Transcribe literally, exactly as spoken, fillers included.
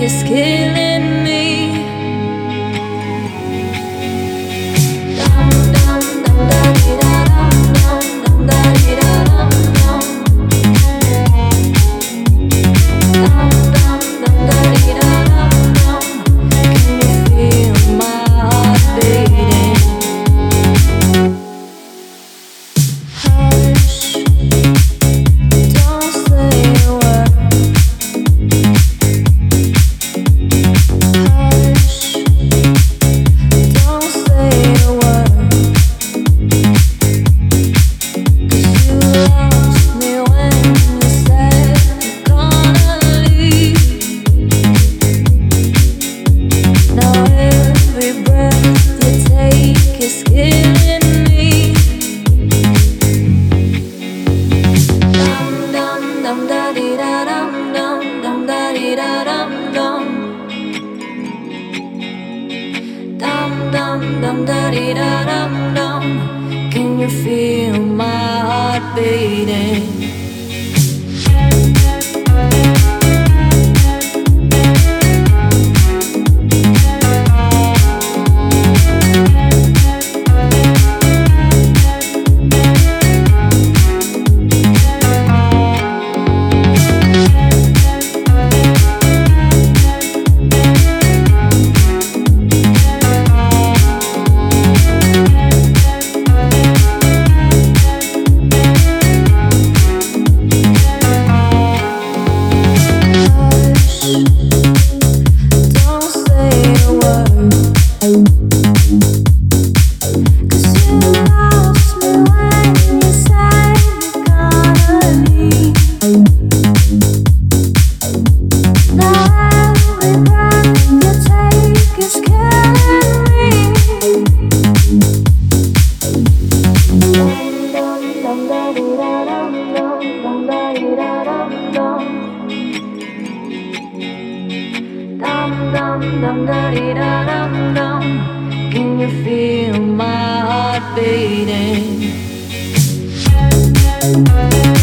is killing me. Dum dum dum da di da dum dum dum da di da dum dum. Dum dum dum da di da dum dum. Can you feel my heart beating? Hush, don't say a word. Hush, don't say a word. 'Cause you lost me when you said you're gonna leave. Now every breath you take is killing me. Dum dum dum da di da dum dum dum da di da dum dum. Dum dum dum da di da dum dum. Can you feel my heart beating? Don't say a word. 'Cause you lost me when you said you're gonna leave. Now every breath you take is killing me. Dum dum dum da di da dum dum dum da di da dum dum. Dum dum dum da di da dum dum. Can you feel my heart beating?